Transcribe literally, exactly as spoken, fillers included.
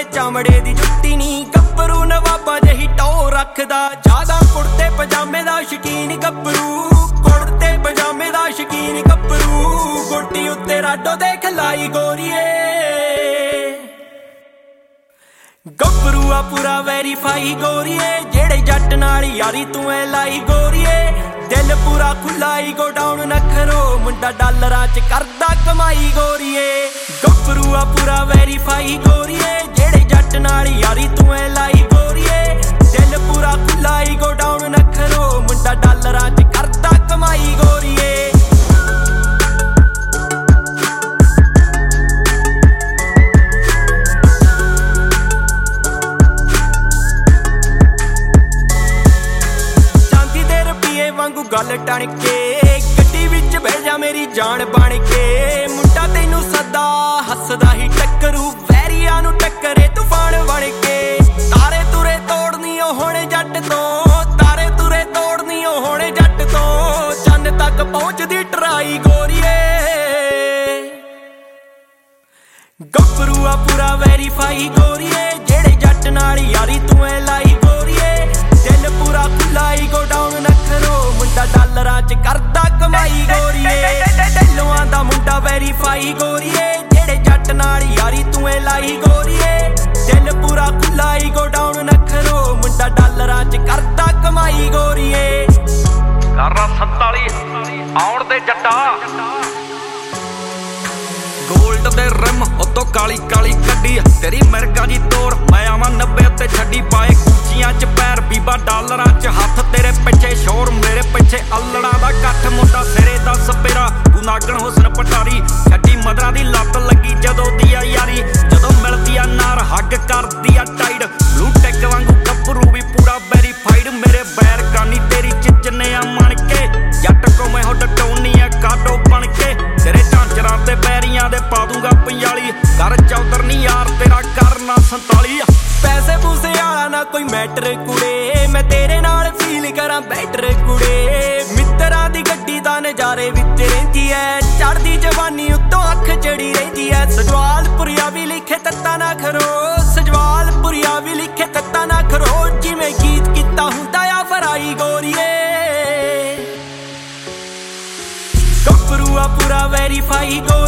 ਦੇ ਚਮੜੇ ਦੀ ਜੁੱਤੀ ਨੀ ਗੱਭਰੂ ਨਵਾਬਾਂ ਜਿਹੀ ਟੌ ਰੱਖਦਾ ਜ਼ਿਆਦਾ ਕੁੜਤੇ ਪਜਾਮੇ ਦਾ ਸ਼ੌਕੀਨ ਗੱਭਰੂ ਕੁੜਤੇ ਪਜਾਮੇ ਦਾ ਸ਼ੌਕੀਨ ਗੱਭਰੂ ਗੋਟੀ ਉੱਤੇ ਰਾਡੋ ਦੇਖ ਲਾਈ ਗੋਰੀਏ ਗੱਭਰੂ ਆ ਪੂਰਾ ਵੈਰੀਫਾਈ ਗੋਰੀਏ ਜਿਹੜੇ ਜੱਟ ਨਾਲ ਯਾਰੀ ਤੂੰ ਐ ਲਾਈ ਗੋਰੀਏ ਦਿਲ ਪੂਰਾ ਖੁੱਲਾ ਈ ਗੋਡਾਊਨ ਨਖਰੋ ਮੁੰਡਾ ਡਾਲਰਾਂ ਚ ਕਰਦਾ ਕਮਾਈ ਗੋਰੀਏ ਗੱਭਰੂ ਆ ਪੂਰਾ ਵੈਰੀਫਾਈ ਗੋਰੀਏ ਜਿਹੜੇ ਜੱਟ ਨਾਲ ਯਾਰੀ ਤੂੰ ਐ ਲਾਈ ਗੋਰੀਏ ਦਿਲ ਪੂਰਾ ਖੁੱਲਾ ਈ ਗੋਡਾਊਨ ਨਖਰੋ ਮੁੰਡਾ ਡਾਲਰਾਂ ਚ ਕਰਦਾ ਕਮਾਈ ਗੋਰੀਏ ਵਾਂਗੂ ਗੱਲ ਟਣ ਕੇ ਗੱਡੀ ਵਿੱਚ ਬਹਿ ਜਾ ਮੇਰੀ ਜਾਨ ਬਣ ਕੇ ਮੁੰਡਾ ਤੈਨੂੰ ਸਦਾ ਹੱਸਦਾ ਹੀ ਟੱਕਰੂ ਵੈਰੀਆਂ ਨੂੰ ਟੱਕਰੇ ਤੂਫਾਨ ਬਣ ਕੇ ਤਾਰੇ ਤੁਰੇ ਤੋੜਨੀ ਓ ਹੁਣ ਜੱਟ ਤੋਂ ਤਾਰੇ ਤੁਰੇ ਤੋੜਨੀ ਓ ਹੁਣ ਜੱਟ ਤੋਂ ਚੰਨ ਤੱਕ ਪਹੁੰਚਦੀ ਟਰਾਈ ਗੋਰੀਏ ਗੱਭਰੂ ਆ ਪੂਰਾ ਵੈਰੀਫਾਈ ਗੋਰੀਏ ਜਿਹੜੇ ਜੱਟ ਨਾਲ ਯਾਰੀ ਤੂੰ ਐ ਲਾਈ ਗੋਰੀਏ ਦਿਲ ਪੂਰਾ ਖੁੱਲਾ ਈ ਗੋਡਾਊਨ ਨਖਰੋ ਮੁੰਡਾ ਡਾਲਰਾਂ ਚ ਕਰਦਾ ਕਮਾਈ ਗੋਰੀਏ ਢਿੱਲੋਂ ਦਾ ਮੁੰਡਾ ਵੈਰੀਫਾਈ ਗੋਰੀਏ ਜਿਹੜੇ ਜੱਟ ਨਾਲ ਯਾਰੀ ਤੂੰ ਐ ਲਾਈ ਗੋਰੀਏ ਦਿਲ ਪੂਰਾ ਖੁੱਲਾ ਈ ਗੋਡਾਊਨ ਨਖਰੋ ਮੁੰਡਾ ਡਾਲਰਾਂ ਚ ਕਰਦਾ ਕਮਾਈ ਗੋਰੀਏ ਕਾਰਾ ਸੰਤਾਲੀ ਆਉਣ ਦੇ ਜੱਟਾ ਗੋਲਡ ਦੇ ਰਿਮ ਉਤੋਂ ਕਾਲੀ ਕਾਲੀ ਕੱਢੀ ਤੇਰੀ ਮਿਰਗਾਂ ਦੀ ਤੋਰ ਮੈਂ ਆਵਾਂ ਨੱਬੇ ਉੱਤੇ ਛੱਡੀ ਪਾਏ ਕੁੱਚੀਆਂ ਚ ਪੈਰ ਬੀਬਾ ਡਾਲਰਾਂ ਚ ਹੱਥ ਤੇਰੇ ਪਿੱਛੇ ਸ਼ੋਰ ਮੇਰੇ ਪਿੱਛੇ ਅਲੜਾਂ ਦਾ ਇਕੱਠ ਮੁੰਡਾ ਸਿਰੇ ਦਾ ਸਪੇਰਾ ਤੂੰ ਨਾਗਣ ਹੁਸਨ ਪਟਾਰੀ ਛੱਡੀ ਮਦਰਾਂ ਦੀ ਲੱਤ ਲੱਗੀ ਜਦੋਂ ਦੀ ਆ ਯਾਰੀ ਜਦੋਂ ਮਿਲਦੀ ਆ ਨਾਰ ਹੱਗ ਕਰਦੀ ਆ ਟਾਈਡ ਬਲੂ ਟੈਕ ਵਾਂਗੂ ਗੱਭਰੂ ਵੀ ਪੂਰਾ ਵੈਰੀਫਾਈਡ ਮੇਰੇ ਬੈਰ ਕਾਨੀ ਤੇਰੀ ਚਿਚਨੇ ਆ ਮਣ ਕੇ ਜੱਟ ਕੋ ਮੈਂ ਹੋ ਡਟਾਉਣੀ ਆ ਕਾਟੋ ਬਣ ਕੇ ਤੇਰੇ ਝਾਂਚਰਾਂ ਤੇ ਬੈਰੀਆਂ ਦੇ ਪਾ ਦੂੰਗਾ ਪੰਜਾਲੀ ਕਰ ਚੌਧਰ ਨੀ ਯਾਰ ਤੇਰਾ ਕਰਨਾ ਸੰਤਾਲੀ ਪੈਸੇ ਪੂਸੇ ਵਾਲਾ ਨਾ ਕੋਈ ਮੈਟਰ ਕੁੜੇ ਮੈਂ ਤੇਰੇ ਨਾਲ ਫੀਲ ਕਰਾਂ ਬੈਟਰ ਕੁੜੇ ਮਿੱਤਰਾਂ ਦੀ ਗੱਡੀ ਦਾ ਨਜ਼ਾਰੇ ਵਿੱਚ ਰਹਿੰਦੀ ਐ ਚੜਦੀ ਜਵਾਨੀ ਉੱਤੋਂ ਅੱਖ ਚੜੀ ਰਹਿੰਦੀ ਐ ਸਜਵਾਲਪੁਰੀਆ ਵੀ ਲਿਖੇ ਤੱਤਾ ਨਾ ਖਰੋ ਸਜਵਾਲਪੁਰੀਆ ਵੀ ਲਿਖੇ ਤੱਤਾ ਨਾ ਖਰੋ ਜਿਵੇਂ ਗੀਤ ਕੀਤਾ ਹੁੰਦਾ ਆ ਫਰਾਈ ਗੋਰੀਏ ਗੱਭਰੂ ਆ ਪੂਰਾ ਵੈਰੀਫਾਈ ਗੋ